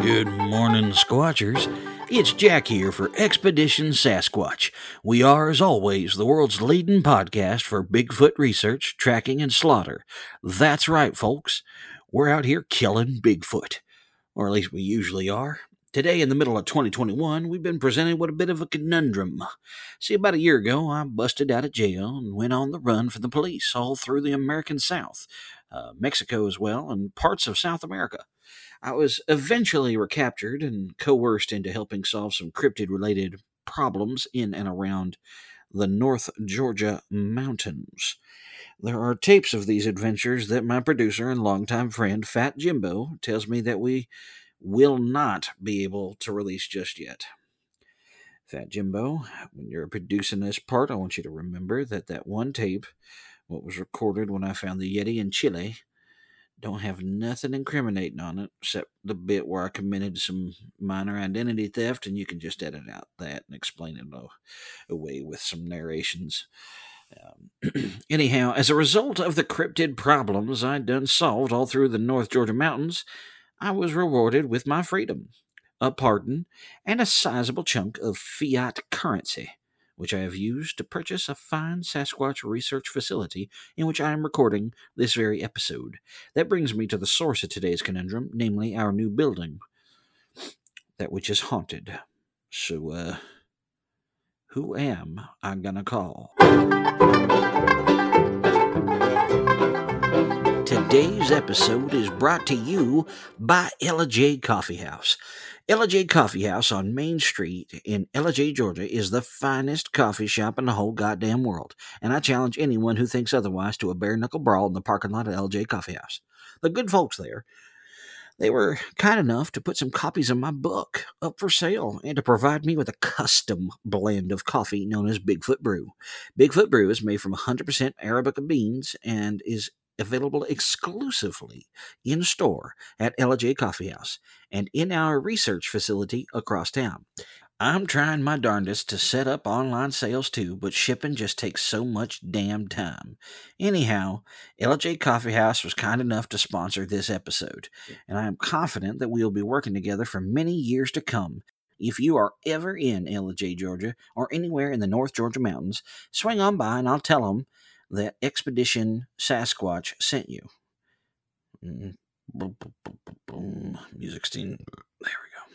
Good morning, Squatchers. It's Jack here for Expedition Sasquatch. We are, as always, the world's leading podcast for Bigfoot research, tracking, and slaughter. That's right, folks. We're out here killing Bigfoot. Or at least we usually are. Today, in the middle of 2021, we've been presented with a bit of a conundrum. See, about a year ago, I busted out of jail and went on the run from the police all through the American South, Mexico as well, and parts of South America. I was eventually recaptured and coerced into helping solve some cryptid-related problems in and around the North Georgia mountains. There are tapes of these adventures that my producer and longtime friend Fat Jimbo tells me that we will not be able to release just yet. Fat Jimbo, when you're producing this part, I want you to remember that one tape, what was recorded when I found the Yeti in Chile, don't have nothing incriminating on it except the bit where I committed some minor identity theft, and you can just edit out that and explain it away with some narrations. Anyhow, as a result of the cryptid problems I'd done solved all through the North Georgia mountains, I was rewarded with my freedom, a pardon, and a sizable chunk of fiat currency, which I have used to purchase a fine Sasquatch research facility in which I am recording this very episode. That brings me to the source of today's conundrum, namely our new building, that which is haunted. So, who am I gonna call? Today's episode is brought to you by Ella J Coffee House. Ella J Coffee House on Main Street in Ella J, Georgia is the finest coffee shop in the whole goddamn world, and I challenge anyone who thinks otherwise to a bare-knuckle brawl in the parking lot of Ella J Coffee House. The good folks there, they were kind enough to put some copies of my book up for sale and to provide me with a custom blend of coffee known as Bigfoot Brew. Bigfoot Brew is made from 100% Arabica beans and is available exclusively in store at Ella J Coffee House and in our research facility across town. I'm trying my darndest to set up online sales too, but shipping just takes so much damn time. Anyhow, Ella J Coffee House was kind enough to sponsor this episode, and I am confident that we will be working together for many years to come. If you are ever in Ella J, Georgia, or anywhere in the North Georgia mountains, swing on by and I'll tell them that Expedition Sasquatch sent you. Music scene. There we go.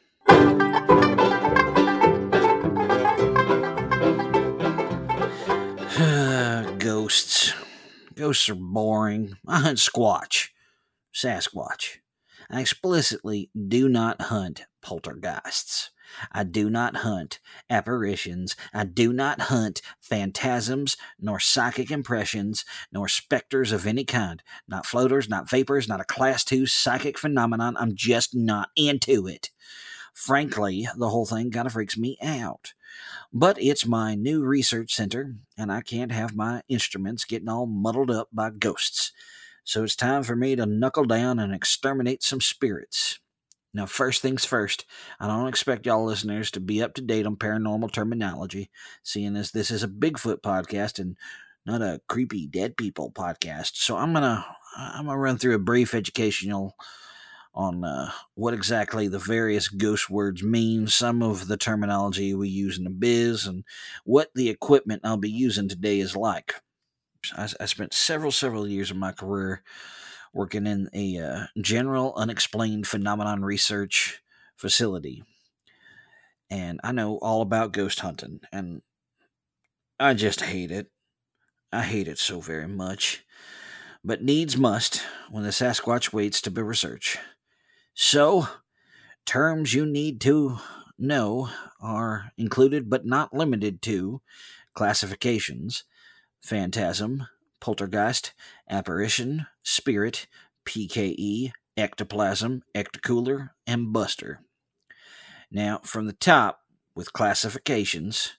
Ghosts. Ghosts are boring. I hunt Squatch. Sasquatch. I explicitly do not hunt poltergeists. I do not hunt apparitions. I do not hunt phantasms, nor psychic impressions, nor specters of any kind. Not floaters, not vapors, not a Class 2 psychic phenomenon. I'm just not into it. Frankly, the whole thing kind of freaks me out. But it's my new research center, and I can't have my instruments getting all muddled up by ghosts. So it's time for me to knuckle down and exterminate some spirits. Now, first things first, I don't expect y'all listeners to be up to date on paranormal terminology, seeing as this is a Bigfoot podcast and not a creepy dead people podcast. So I'm gonna run through a brief educational on what exactly the various ghost words mean, some of the terminology we use in the biz, and what the equipment I'll be using today is like. I spent several years of my career working in a general unexplained phenomenon research facility. And I know all about ghost hunting, and I just hate it. I hate it so very much. But needs must when the Sasquatch waits to be researched. So, terms you need to know are included but not limited to classifications, phantasm, poltergeist, apparition, spirit, PKE, ectoplasm, ectocooler, and buster. Now, from the top, with classifications,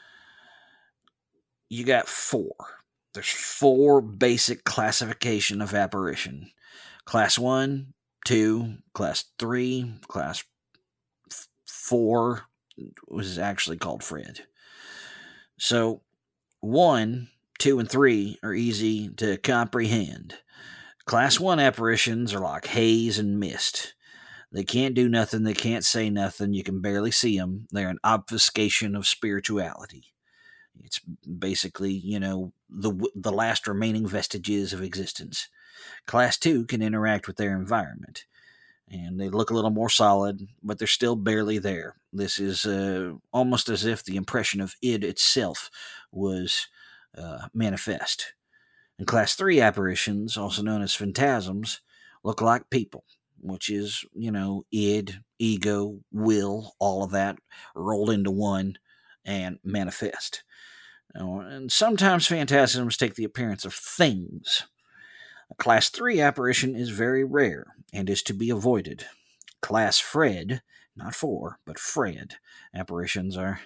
you got four. There's four basic classification of apparition. Class 1, 2, Class 3, Class 4 was actually called Fred. So, 1, 2, and 3 are easy to comprehend. Class 1 apparitions are like haze and mist. They can't do nothing. They can't say nothing. You can barely see them. They're an obfuscation of spirituality. It's basically, the last remaining vestiges of existence. Class 2 can interact with their environment, and they look a little more solid, but they're still barely there. This is almost as if the impression of id itself was manifest. And Class 3 apparitions, also known as phantasms, look like people, which is, id, ego, will, all of that rolled into one and manifest. And sometimes phantasms take the appearance of things. A Class 3 apparition is very rare and is to be avoided. Class Fred, not 4, but Fred apparitions are...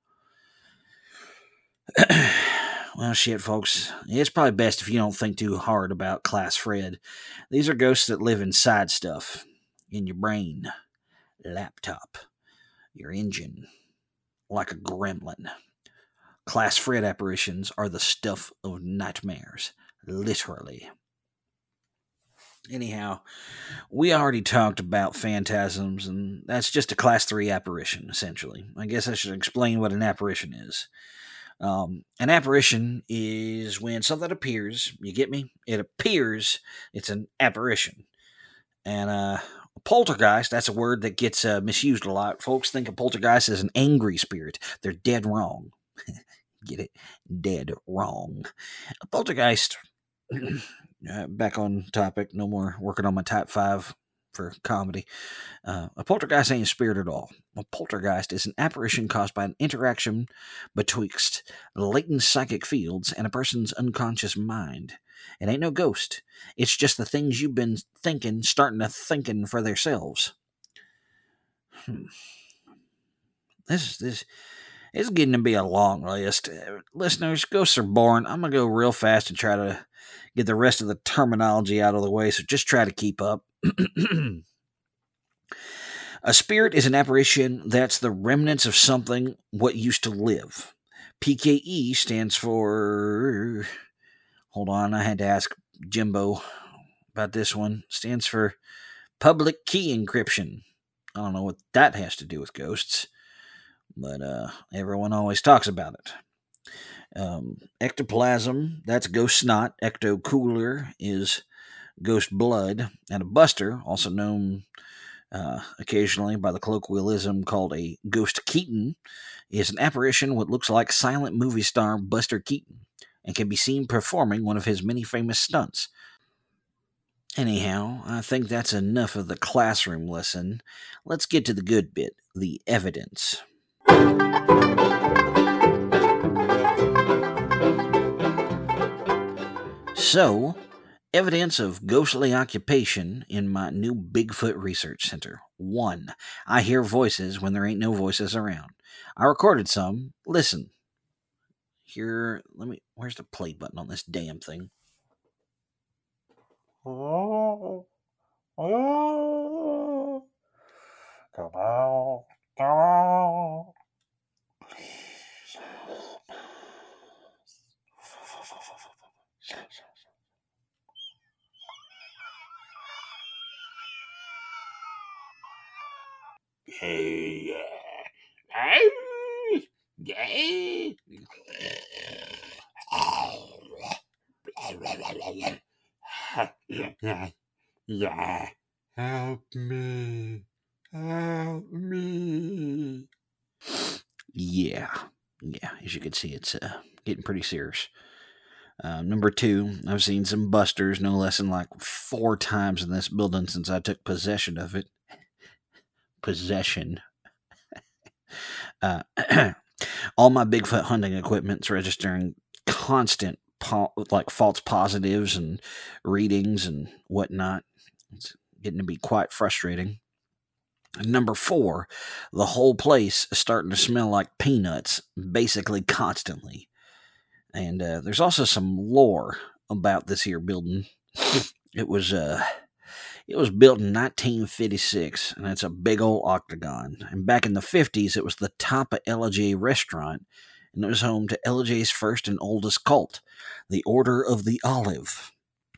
Well, shit, folks. It's probably best if you don't think too hard about Class Fred. These are ghosts that live inside stuff. In your brain, laptop, your engine, like a gremlin. Class Fred apparitions are the stuff of nightmares, literally. Anyhow, we already talked about phantasms, and that's just a Class 3 apparition, essentially. I guess I should explain what an apparition is. An apparition is when something appears. You get me? It appears. It's an apparition. And a poltergeist, that's a word that gets misused a lot. Folks think a poltergeist is an angry spirit. They're dead wrong. Get it? Dead wrong. A poltergeist, back on topic, no more working on my type 5 for comedy. A poltergeist ain't a spirit at all. A poltergeist is an apparition caused by an interaction betwixt latent psychic fields and a person's unconscious mind. It ain't no ghost. It's just the things you've been thinking starting to thinking for themselves. This is getting to be a long list. Listeners, ghosts are boring. I'm going to go real fast and try to get the rest of the terminology out of the way, so just try to keep up. A spirit is an apparition that's the remnants of something what used to live. PKE stands for... Hold on, I had to ask Jimbo about this one. Stands for public key encryption. I don't know what that has to do with ghosts, but everyone always talks about it. Ectoplasm, that's ghost snot. Ectocooler is ghost blood. And a buster, also known occasionally by the colloquialism called a ghost Keaton, is an apparition what looks like silent movie star Buster Keaton and can be seen performing one of his many famous stunts. Anyhow, I think that's enough of the classroom lesson. Let's get to the good bit, the evidence. So, evidence of ghostly occupation in my new Bigfoot Research Center. 1. I hear voices when there ain't no voices around. I recorded some. Listen. Here, where's the play button on this damn thing? Oh, come on, come on. Hey, yeah, help me. Yeah, as you can see, it's getting pretty serious. Number 2, I've seen some busters no less than like 4 times in this building since I took possession of it. Possession. All my Bigfoot hunting equipment's registering constant false positives and readings and whatnot. It's getting to be quite frustrating. Number 4, the whole place is starting to smell like peanuts, basically constantly. And there's also some lore about this here building. It was built in 1956, and it's a big old octagon. And back in the 50s, it was the Tapa LJ restaurant, and it was home to LJ's first and oldest cult, the Order of the Olive.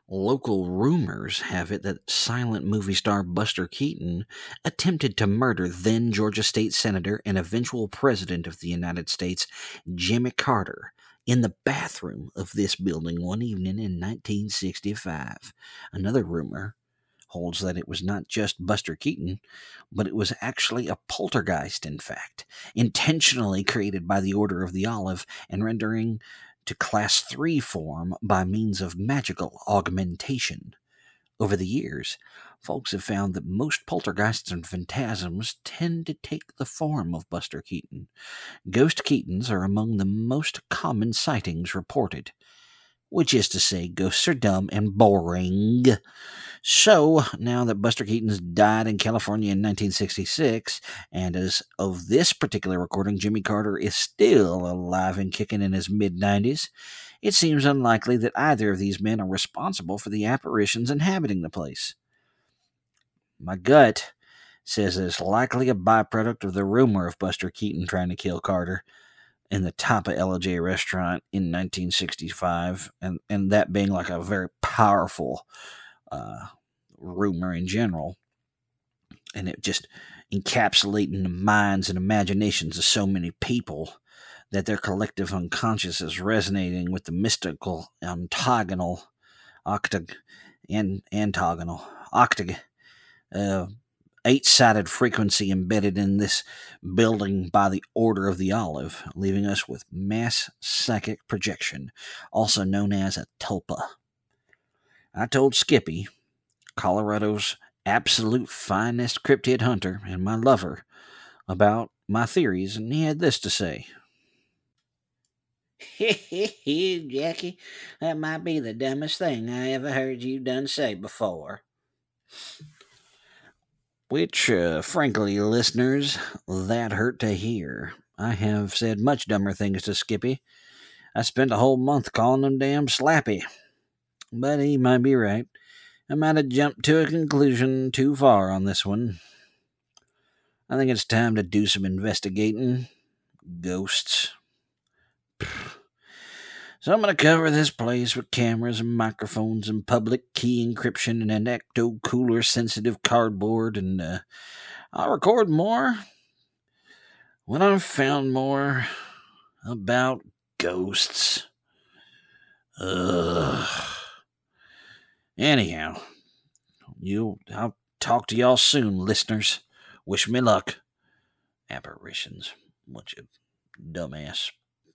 Local rumors have it that silent movie star Buster Keaton attempted to murder then Georgia State Senator and eventual President of the United States, Jimmy Carter, in the bathroom of this building one evening in 1965. Another rumor holds that it was not just Buster Keaton, but it was actually a poltergeist, in fact, intentionally created by the Order of the Olive and rendering to Class 3 form by means of magical augmentation. Over the years, folks have found that most poltergeists and phantasms tend to take the form of Buster Keaton. Ghost Keatons are among the most common sightings reported, which is to say, ghosts are dumb and boring. So, now that Buster Keaton's died in California in 1966, and as of this particular recording, Jimmy Carter is still alive and kicking in his mid-90s, it seems unlikely that either of these men are responsible for the apparitions inhabiting the place. My gut says it's likely a byproduct of the rumor of Buster Keaton trying to kill Carter in the Tapa LJ restaurant in 1965, and that being like a very powerful rumor in general, and it just encapsulating the minds and imaginations of so many people that their collective unconscious is resonating with the mystical octagonal eight-sided frequency embedded in this building by the Order of the Olive, leaving us with mass psychic projection, also known as a tulpa. I told Skippy, Colorado's absolute finest cryptid hunter and my lover, about my theories, and he had this to say. Jackie, that might be the dumbest thing I ever heard you done say before. Which, frankly, listeners, that hurt to hear. I have said much dumber things to Skippy. I spent a whole month calling him damn Slappy. But he might be right. I might have jumped to a conclusion too far on this one. I think it's time to do some investigating. Ghosts. So I'm going to cover this place with cameras and microphones and public key encryption and an ecto-cooler sensitive cardboard, and I'll record more when I've found more about ghosts. Anyhow, I'll talk to y'all soon, listeners. Wish me luck. Apparitions. Bunch of dumbass.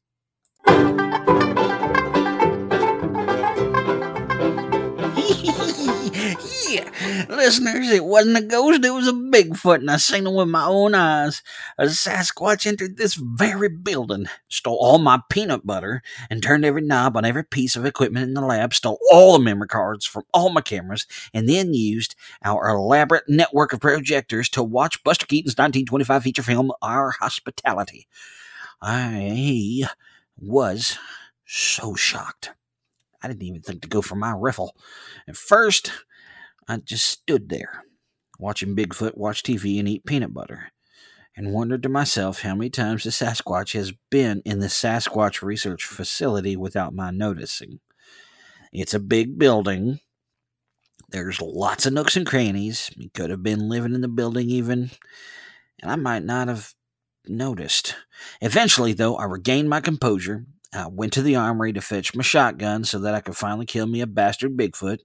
Yeah, listeners, it wasn't a ghost, it was a Bigfoot, and I seen him with my own eyes. A Sasquatch entered this very building, stole all my peanut butter, and turned every knob on every piece of equipment in the lab, stole all the memory cards from all my cameras, and then used our elaborate network of projectors to watch Buster Keaton's 1925 feature film, Our Hospitality. I was so shocked. I didn't even think to go for my riffle. At first, I just stood there, watching Bigfoot watch TV and eat peanut butter, and wondered to myself how many times the Sasquatch has been in the Sasquatch Research Facility without my noticing. It's a big building. There's lots of nooks and crannies. He could have been living in the building even, and I might not have noticed. Eventually, though, I regained my composure. I went to the armory to fetch my shotgun so that I could finally kill me a bastard Bigfoot.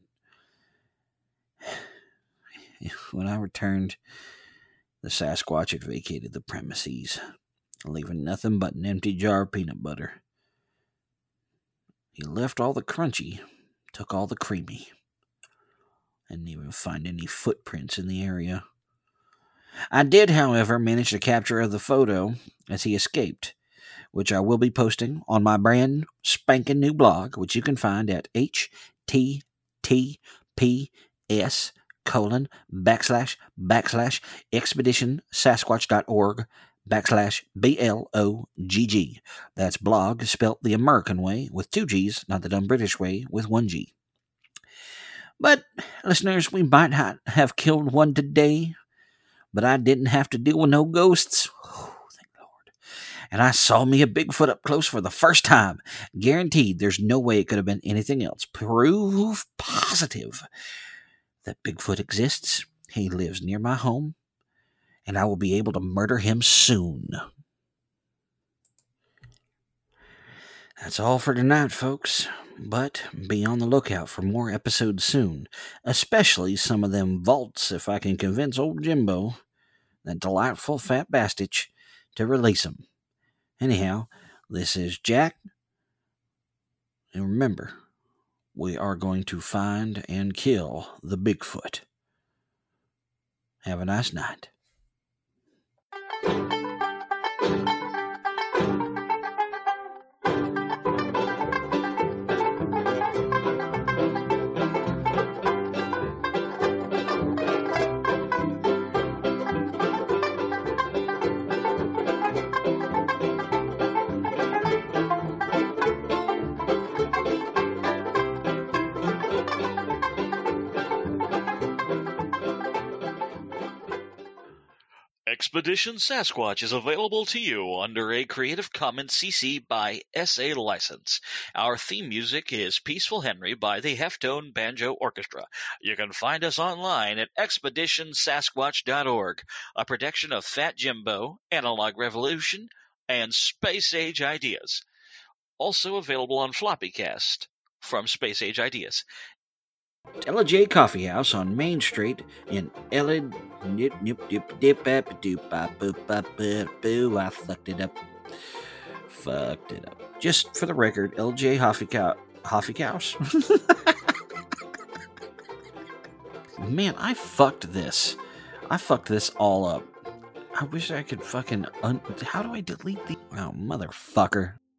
When I returned, the Sasquatch had vacated the premises, leaving nothing but an empty jar of peanut butter. He left all the crunchy, took all the creamy. I didn't even find any footprints in the area. I did, however, manage to capture the photo as he escaped, which I will be posting on my brand spanking new blog, which you can find at https://expeditionsasquatch.org/blogg. That's blog spelt the American way with 2 G's, not the dumb British way with 1 G. But, listeners, we might have killed one today, but I didn't have to deal with no ghosts. Oh, thank Lord. And I saw me a Bigfoot up close for the first time. Guaranteed there's no way it could have been anything else. Proof positive that Bigfoot exists. He lives near my home, and I will be able to murder him soon. That's all for tonight, folks. But be on the lookout for more episodes soon, especially some of them vaults if I can convince old Jimbo, that delightful fat bastich, to release them. Anyhow, this is Jack, and remember, we are going to find and kill the Bigfoot. Have a nice night. Expedition Sasquatch is available to you under a Creative Commons CC by SA license. Our theme music is Peaceful Henry by the Heftone Banjo Orchestra. You can find us online at expeditionsasquatch.org, a production of Fat Jimbo, Analog Revolution, and Space Age Ideas. Also available on Floppycast from Space Age Ideas. LJ Coffee House on Main Street in Elid. I fucked it up. Just for the record, LJ Coffee House. Man, I fucked this. I fucked this all up. I wish I could fucking. How do I delete the? Oh, motherfucker.